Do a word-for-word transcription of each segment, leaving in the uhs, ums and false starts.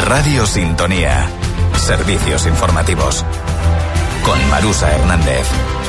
Radio Sintonía. Servicios informativos. Con Marusa Hernández.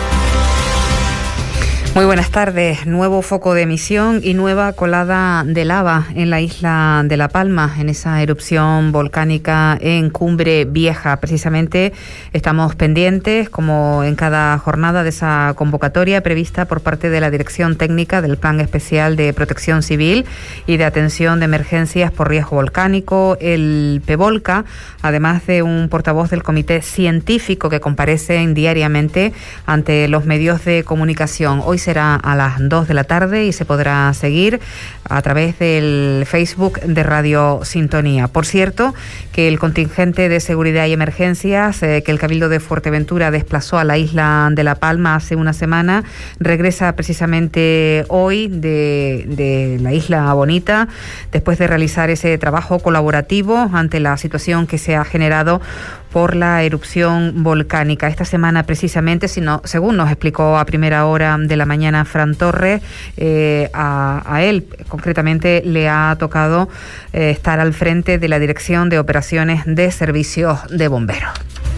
Muy buenas tardes. Nuevo foco de emisión y nueva colada de lava en la isla de La Palma, en esa erupción volcánica en Cumbre Vieja. Precisamente estamos pendientes, como en cada jornada, de esa convocatoria prevista por parte de la Dirección Técnica del Plan Especial de Protección Civil y de Atención de Emergencias por Riesgo Volcánico, el PEVOLCA, además de un portavoz del Comité Científico que comparecen diariamente ante los medios de comunicación. Hoy será a las dos de la tarde y se podrá seguir a través del Facebook de Radio Sintonía. Por cierto, que el contingente de seguridad y emergencias eh, que el Cabildo de Fuerteventura desplazó a la isla de La Palma hace una semana, regresa precisamente hoy de, de la Isla Bonita, después de realizar ese trabajo colaborativo ante la situación que se ha generado por la erupción volcánica. Esta semana precisamente, sino, según nos explicó a primera hora de la mañana Fran Torres, eh, a, a él concretamente le ha tocado eh, estar al frente de la Dirección de Operaciones de Servicios de Bomberos.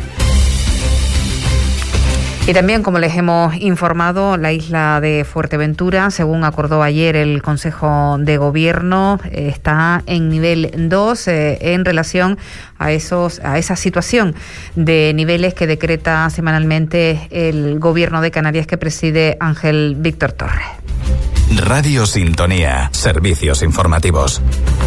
Y también, como les hemos informado, la isla de Fuerteventura, según acordó ayer el Consejo de Gobierno, eh, está en nivel dos eh, en relación a esos a esa situación de niveles que decreta semanalmente el Gobierno de Canarias, que preside Ángel Víctor Torres. Radio Sintonía, servicios informativos.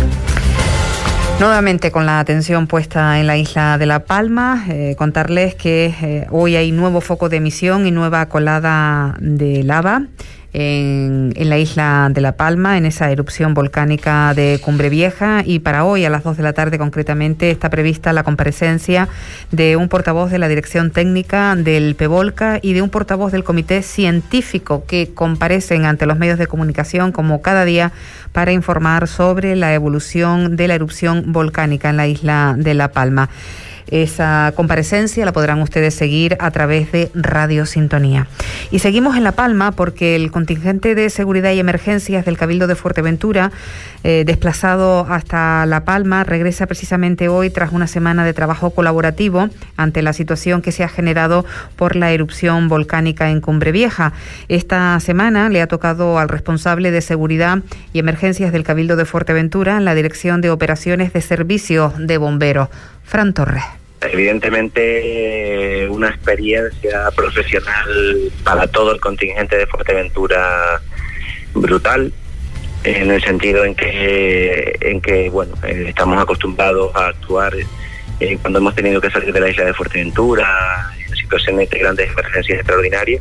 Nuevamente con la atención puesta en la isla de La Palma, eh, contarles que eh, hoy hay nuevo foco de emisión y nueva colada de lava en, en la isla de La Palma, en esa erupción volcánica de Cumbre Vieja, y para hoy a las dos de la tarde concretamente está prevista la comparecencia de un portavoz de la Dirección Técnica del PEVOLCA y de un portavoz del Comité Científico, que comparecen ante los medios de comunicación como cada día para informar sobre la evolución de la erupción volcánica en la isla de La Palma. Esa comparecencia la podrán ustedes seguir a través de Radio Sintonía. Y seguimos en La Palma porque el contingente de seguridad y emergencias del Cabildo de Fuerteventura, eh, desplazado hasta La Palma, regresa precisamente hoy tras una semana de trabajo colaborativo ante la situación que se ha generado por la erupción volcánica en Cumbre Vieja. Esta semana le ha tocado al responsable de seguridad y emergencias del Cabildo de Fuerteventura en la Dirección de Operaciones de Servicios de Bomberos, Fran Torres. Evidentemente una experiencia profesional para todo el contingente de Fuerteventura brutal, en el sentido en que en que bueno eh, estamos acostumbrados a actuar eh, cuando hemos tenido que salir de la isla de Fuerteventura en situaciones de grandes emergencias extraordinarias,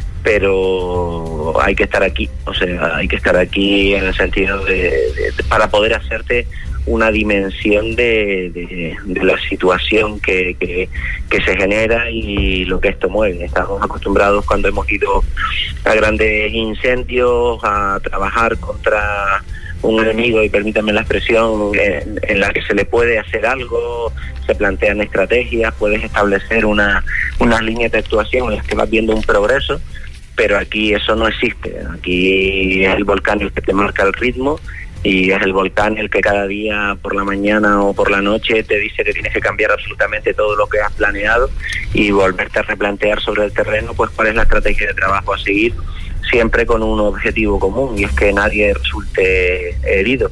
pero hay que estar aquí, o sea, hay que estar aquí en el sentido de, de, de para poder hacerte una dimensión de, de, de la situación que, que, que se genera y lo que esto mueve. Estamos acostumbrados, cuando hemos ido a grandes incendios, a trabajar contra un enemigo, y permítanme la expresión, en, en la que se le puede hacer algo, se plantean estrategias, puedes establecer una unas líneas de actuación en las que vas viendo un progreso, pero aquí eso no existe. Aquí es el volcán el que te marca el ritmo, y es el volcán el que cada día por la mañana o por la noche te dice que tienes que cambiar absolutamente todo lo que has planeado y volverte a replantear sobre el terreno pues cuál es la estrategia de trabajo a seguir, siempre con un objetivo común, y es que nadie resulte herido.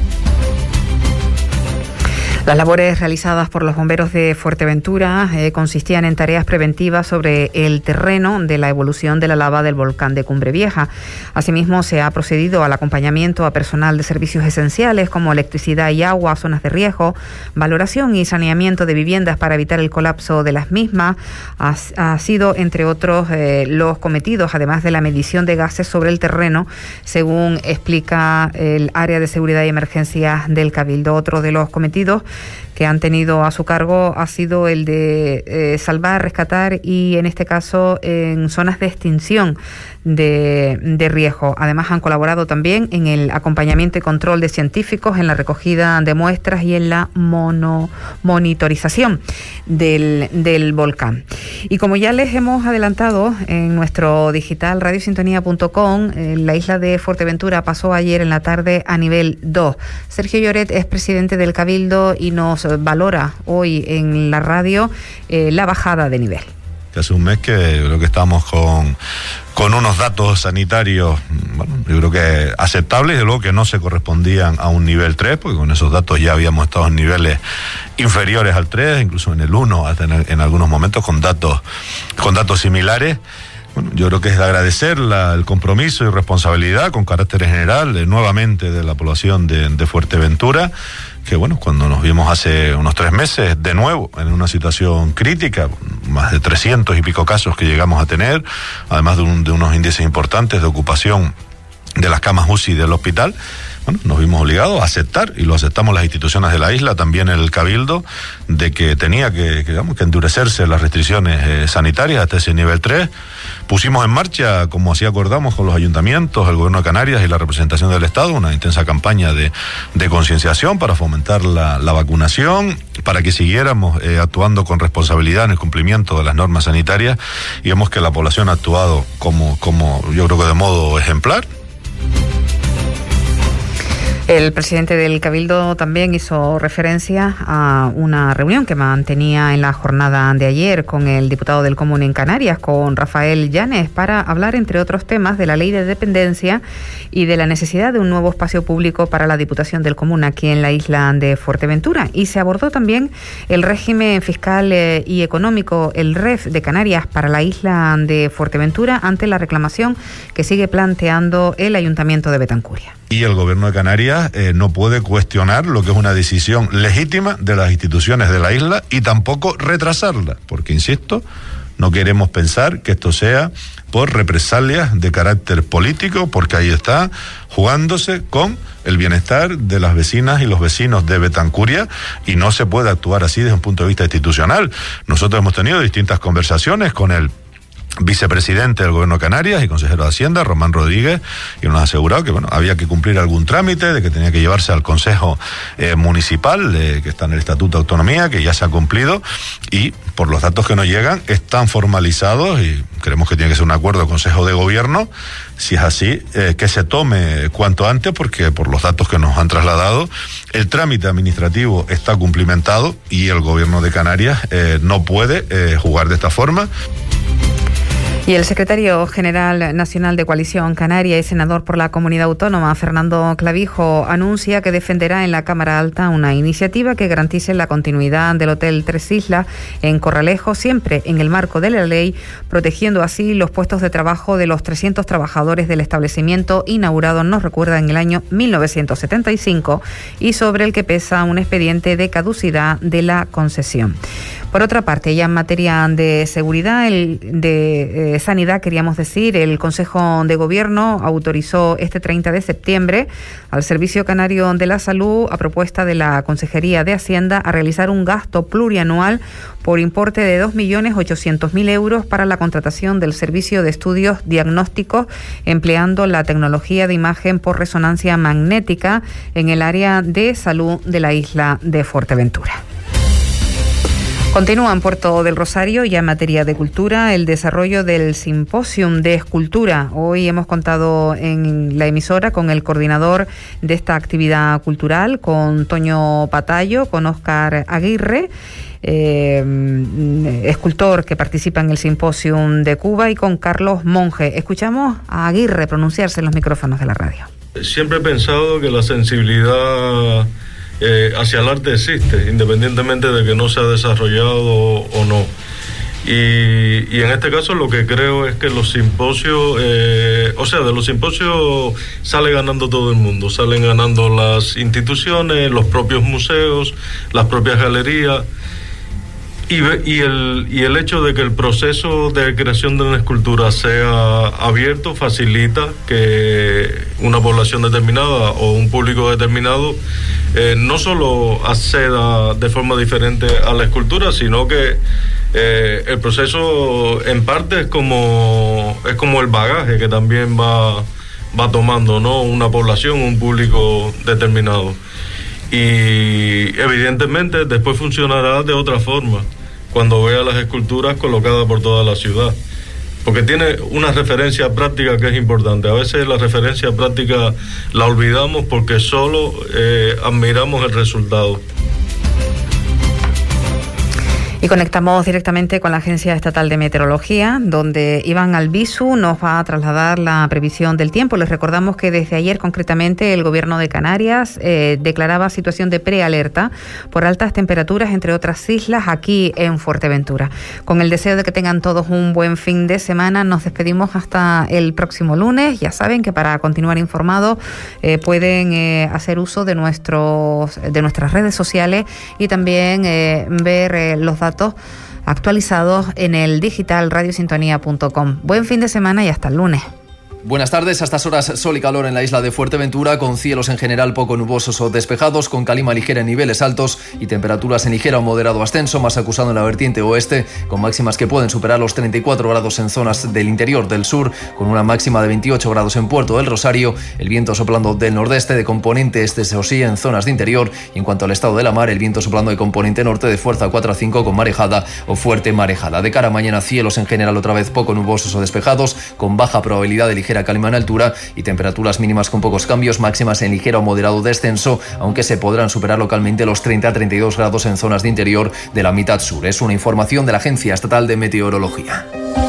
Las labores realizadas por los bomberos de Fuerteventura eh, consistían en tareas preventivas sobre el terreno de la evolución de la lava del volcán de Cumbre Vieja. Asimismo, se ha procedido al acompañamiento a personal de servicios esenciales como electricidad y agua, zonas de riesgo, valoración y saneamiento de viviendas para evitar el colapso de las mismas. Ha, ha sido, entre otros, eh, los cometidos, además de la medición de gases sobre el terreno, según explica el área de seguridad y emergencias del Cabildo. Otro de los cometidos que han tenido a su cargo ha sido el de eh, salvar, rescatar y, en este caso, en zonas de extinción de, de riesgo. Además, han colaborado también en el acompañamiento y control de científicos, en la recogida de muestras y en la mono, monitorización del, del volcán. Y como ya les hemos adelantado en nuestro digital radio sintonía punto com, eh, la isla de Fuerteventura pasó ayer en la tarde a nivel dos. Sergio Lloret es presidente del Cabildo y nos valora hoy en la radio eh, la bajada de nivel. Hace un mes que creo que estamos con, con unos datos sanitarios, bueno, yo creo que aceptables, de luego que no se correspondían a un nivel tres, porque con esos datos ya habíamos estado en niveles inferiores al tres, incluso en el uno, hasta en, en algunos momentos con datos, con datos similares. Bueno, yo creo que es de agradecer la, el compromiso y responsabilidad con carácter general de, nuevamente de la población de, de Fuerteventura, que bueno, cuando nos vimos hace unos tres meses de nuevo en una situación crítica, más de trescientos y pico casos que llegamos a tener, además de, un, de unos índices importantes de ocupación de las camas U C I del hospital, bueno, nos vimos obligados a aceptar, y lo aceptamos las instituciones de la isla, también el Cabildo, de que tenía que, que, digamos, que endurecerse las restricciones eh, sanitarias hasta ese nivel tres. Pusimos en marcha, como así acordamos con los ayuntamientos, el Gobierno de Canarias y la representación del Estado, una intensa campaña de, de concienciación para fomentar la, la vacunación, para que siguiéramos eh, actuando con responsabilidad en el cumplimiento de las normas sanitarias, y vemos que la población ha actuado como, como yo creo que de modo ejemplar. El presidente del Cabildo también hizo referencia a una reunión que mantenía en la jornada de ayer con el diputado del Común en Canarias, con Rafael Llanes, para hablar, entre otros temas, de la ley de dependencia y de la necesidad de un nuevo espacio público para la Diputación del Común aquí en la isla de Fuerteventura. Y se abordó también el régimen fiscal eh, y económico, el R E F de Canarias para la isla de Fuerteventura, ante la reclamación que sigue planteando el Ayuntamiento de Betancuria. Y el Gobierno de Canarias eh, no puede cuestionar lo que es una decisión legítima de las instituciones de la isla y tampoco retrasarla, porque, insisto, no queremos pensar que esto sea por represalias de carácter político, porque ahí está jugándose con el bienestar de las vecinas y los vecinos de Betancuria, y no se puede actuar así desde un punto de vista institucional. Nosotros hemos tenido distintas conversaciones con el vicepresidente del Gobierno de Canarias y consejero de Hacienda, Román Rodríguez, y nos ha asegurado que bueno, había que cumplir algún trámite, de que tenía que llevarse al Consejo eh, Municipal, eh, que está en el Estatuto de Autonomía, que ya se ha cumplido, y por los datos que nos llegan están formalizados, y creemos que tiene que ser un acuerdo de Consejo de Gobierno. Si es así, eh, que se tome cuanto antes, porque por los datos que nos han trasladado, el trámite administrativo está cumplimentado y el Gobierno de Canarias eh, no puede eh, jugar de esta forma. Y el secretario general nacional de Coalición Canaria y senador por la Comunidad Autónoma, Fernando Clavijo, anuncia que defenderá en la Cámara Alta una iniciativa que garantice la continuidad del Hotel Tres Islas en Corralejo, siempre en el marco de la ley, protegiendo así los puestos de trabajo de los trescientos trabajadores del establecimiento inaugurado, nos recuerda, en el año mil novecientos setenta y cinco, y sobre el que pesa un expediente de caducidad de la concesión. Por otra parte, ya en materia de seguridad, el de eh, sanidad, queríamos decir, el Consejo de Gobierno autorizó este treinta de septiembre al Servicio Canario de la Salud, a propuesta de la Consejería de Hacienda, a realizar un gasto plurianual por importe de dos millones ochocientos mil euros para la contratación del servicio de estudios diagnósticos empleando la tecnología de imagen por resonancia magnética en el área de salud de la isla de Fuerteventura. Continúa en Puerto del Rosario, ya en materia de cultura, el desarrollo del Simposium de Escultura. Hoy hemos contado en la emisora con el coordinador de esta actividad cultural, con Toño Patayo, con Óscar Aguirre, eh, escultor que participa en el Simposium de Cuba, y con Carlos Monge. Escuchamos a Aguirre pronunciarse en los micrófonos de la radio. Siempre he pensado que la sensibilidad Eh, hacia el arte existe, independientemente de que no se ha desarrollado o no. Y, y en este caso lo que creo es que los simposios, eh, o sea, de los simposios sale ganando todo el mundo, salen ganando las instituciones, los propios museos, las propias galerías. Y, y, el, y el hecho de que el proceso de creación de una escultura sea abierto facilita que una población determinada o un público determinado eh, no solo acceda de forma diferente a la escultura, sino que eh, el proceso en parte es como, es como el bagaje que también va, va tomando, ¿no?, una población, un público determinado. Y evidentemente después funcionará de otra forma cuando vea las esculturas colocadas por toda la ciudad, porque tiene una referencia práctica que es importante. A veces la referencia práctica la olvidamos porque solo eh, admiramos el resultado. Y conectamos directamente con la Agencia Estatal de Meteorología, donde Iván Albizu nos va a trasladar la previsión del tiempo. Les recordamos que desde ayer, concretamente, el Gobierno de Canarias eh, declaraba situación de prealerta por altas temperaturas, entre otras islas, aquí en Fuerteventura. Con el deseo de que tengan todos un buen fin de semana, nos despedimos hasta el próximo lunes. Ya saben que para continuar informados eh, pueden eh, hacer uso de, nuestros, de nuestras redes sociales y también eh, ver eh, los datos actualizados en el digital radio sintonía punto com. Buen fin de semana y hasta el lunes. Buenas tardes. A estas horas sol y calor en la isla de Fuerteventura, con cielos en general poco nubosos o despejados, con calima ligera en niveles altos y temperaturas en ligero o moderado ascenso, más acusado en la vertiente oeste, con máximas que pueden superar los treinta y cuatro grados en zonas del interior del sur, con una máxima de veintiocho grados en Puerto del Rosario, el viento soplando del nordeste de componente este, eso sí, en zonas de interior, y en cuanto al estado de la mar, el viento soplando de componente norte de fuerza cuatro a cinco con marejada o fuerte marejada. De cara a mañana, cielos en general otra vez poco nubosos o despejados, con baja probabilidad de ligera calima en altura y temperaturas mínimas con pocos cambios, máximas en ligero o moderado descenso, aunque se podrán superar localmente los treinta a treinta y dos grados en zonas de interior de la mitad sur. Es una información de la Agencia Estatal de Meteorología.